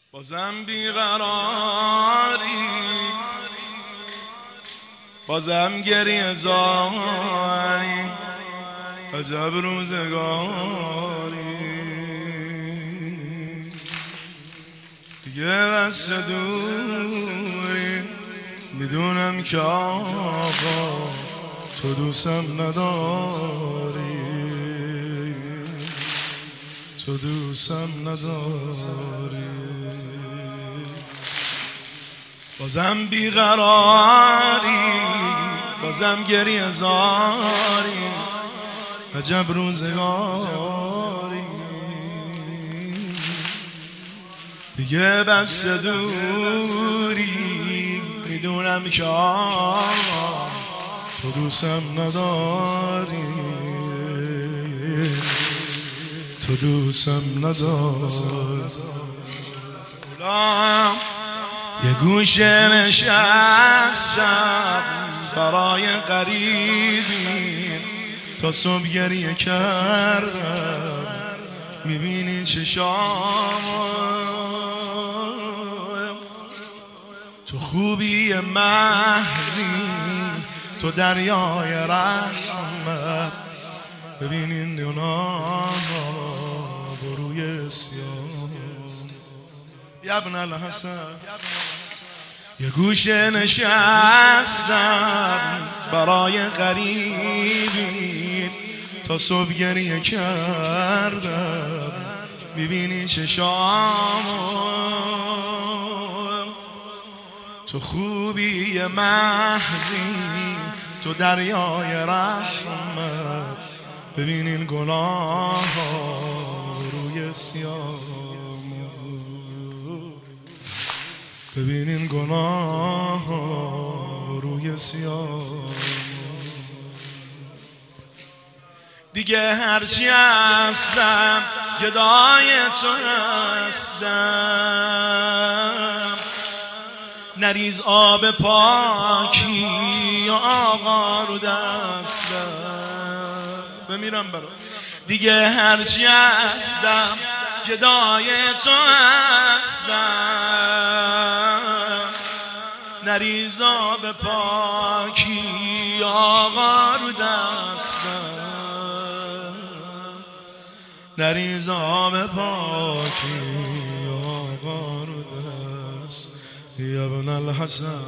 بازم بیقراری، بازم گریه زاری، عجب روزگاری. دیگه بس دوری، میدونم که آقا تو دوستم نداری، تو دوستم نداری. بازم بیقراری، بازم گریه زاری، عجب روزگاری. دیگه بس دوری، میدونم که تو دوستم نداری، تو دوستم نداری. یه گوشه نشستم برای قریبی، تا صبح گریه کردم. میبینی چشام تو خوبی محضی، تو دریای رحمت. ببینین دنیا بروی سیاه. ابن الحسن یه گوشه نشستم برای قریبی، تا صبح گریه کردم. میبینی چشام تو خوبی محضی، تو دریای رحمت. ببینین گناه روی سیاه، ببینین گناه روی سیاه. دیگه هرچی هستم گدای تو هستم، نریز آب پاکی آقا رو دستم. بمیرم برات. دیگه هرچی هستم گدای تو هستم، نریز آب پاکی آقا رو دستم، نریز آب پاکی آقا رو دست. یا ابن الحسن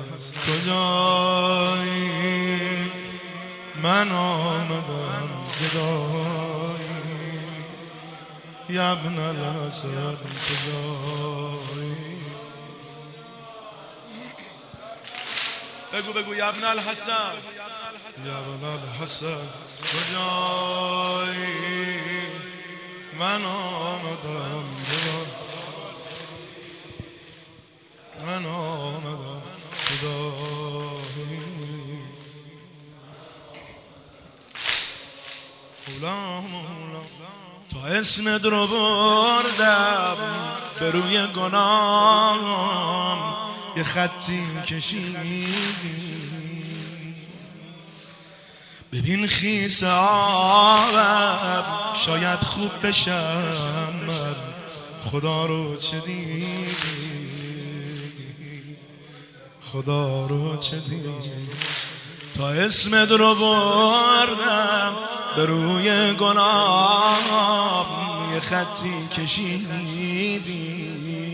کجایی؟ من آمدم گدایی. یا ابن الحسن کجایی؟ بگو بگو یا ابن الحسن، یا ابن الحسن کجایی؟ من آمدم گدایی، من آمدم گدایی. مولا مولا تا اسمت رو بردم به روی گناهم، یه خطی کشیدی. ببین خیس آبم شاید خوب بشم من، خدا رو چه دیدی، خدا رو چه دیدی. تا اسمت رو بردم به روی گناهم، یه خطی کشیدی.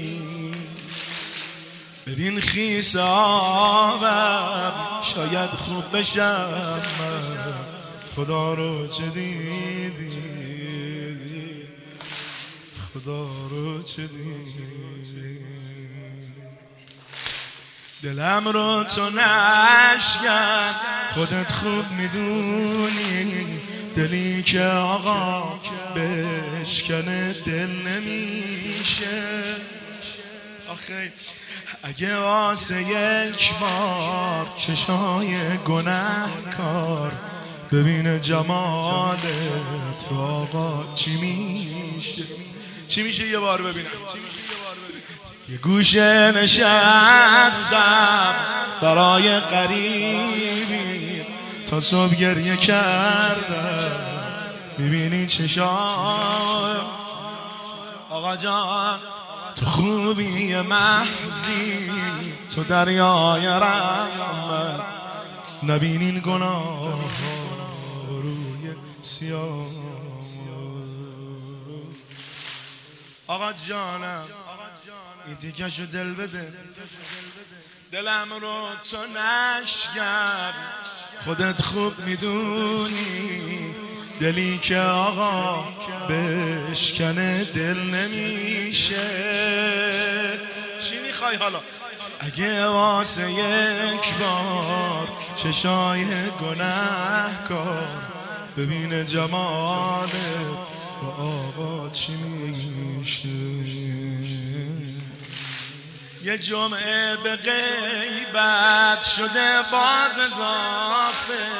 ببین خیس آبم شاید خوب بشم من، خدا رو چه دیدی، خدا رو چه دیدی. دلم رو تو نشکن، خودت خوب میدونی، دلی که آقا بشکنه دل نمیشه. آخه اگه واسه یک بار چشای گنه‌کار ببینه جمالت رو آقا چی میشه؟ چی میشه یه بار ببینم؟ یه گوشه نشستم برای قریبی، تا صبح گریه کردم. میبینی چشام آقا جان تو خوبی محضی، تو دریای رحمت، نبینین گناه روی سیاه. آقا جانم این تیکشو دل بده، دلم رو تو نشکن، خودت خوب میدونی دلی که آقا بشکنه دل نمیشه. چی میخوای حالا؟ اگه واسه یک بار چشای گنه‌کار ببینه جمالت با آقا چی میشه. یه جمعه به غیبت شده باز اضافه،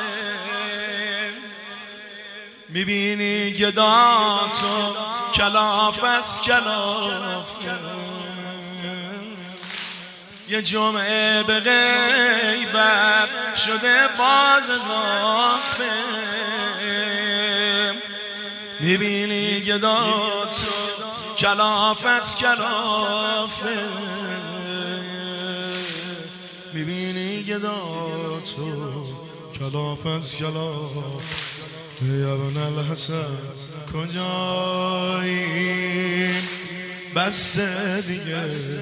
میبینی گدا تو کلاف از کلافه. یه جمعه به غیبت شده باز اضافه، میبینی گدا تو کلاف از کلافه. میبینی گدا تو کلاف از کلافه. یا ابن الحسن کجایی؟ بس دیگه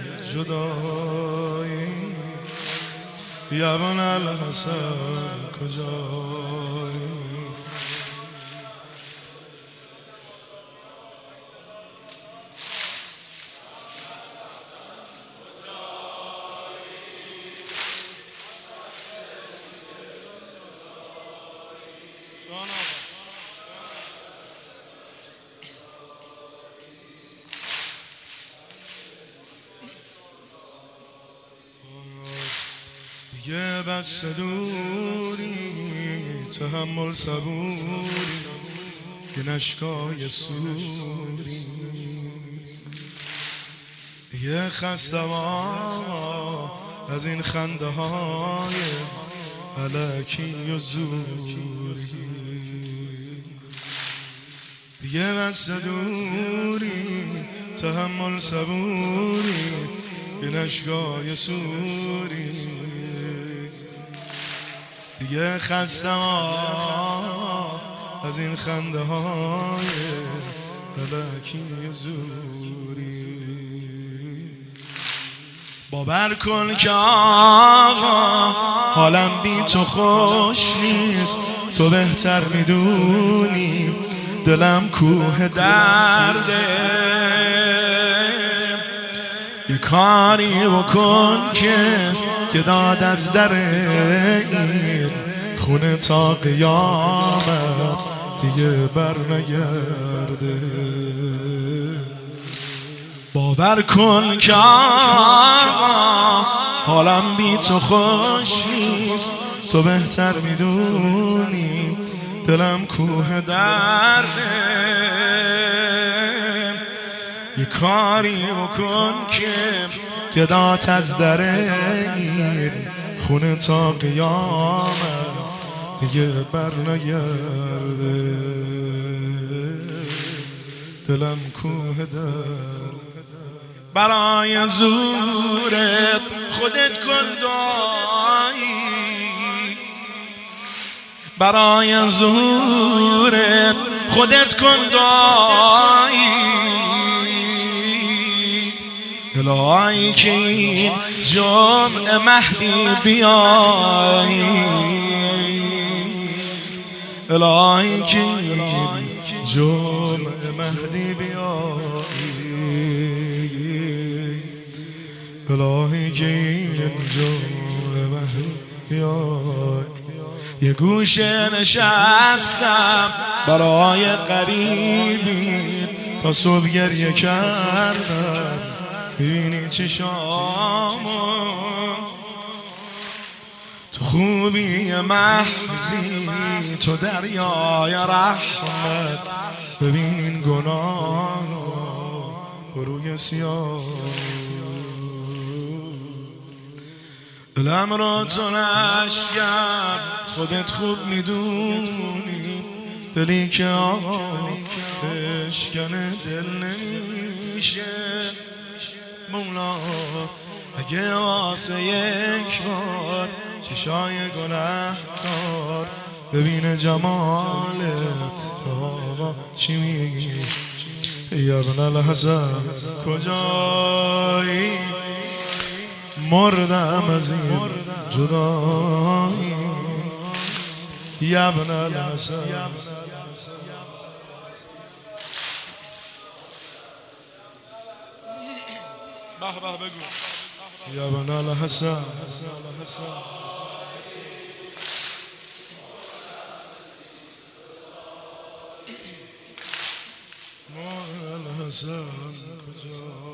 جدایی. یا ابن الحسن کجایی؟ یه بس دوری تحمل صبوری، یه نشکای سوری، یه خستم از این خنده های الکی و زوری. یه بس دوری تحمل صبوری، یه نشکای سوری، دیگه خستم از این خنده های الکی زوری. باور کن که آقا حالم بی تو خوش نیست، تو بهتر میدونی دلم کوه درده. یه کاری بکن که داد از در این خونه تا قیامت دیگه بر نگرده. باور کن که حالم بی تو خوش نیست، تو بهتر میدونی دلم کوه درده. یه کاری بکن که داد از در این خونه تا قیامت دیگه بر نگرده. دلم کوه در برای زورت خودت کن دعایی، برای زورت خودت کن دعایی. الهی که این جمعه مهدی بیایی، الهی که این جمعه مهدی بیایی، الهی که این جمعه مهدی بیایی. یه گوشه نشستم برای قریبی تا صبح گریه کردم، ببینی چشامو تو خوبی محضی، تو دریای رحمت، ببینین گناه روی سیاه. دلم رو تو نشکن، خودت خوب میدونی دلی که آقا بشکنه دل نمیشه. مولا اگه واسه یک بار چشای گنه‌کار ببینه جمالت آقا چی میگی یا ابن الحسن کجایی مردم از این جدایی یا ابن الحسن به به بگو یا ابن الحسن الحسن کجا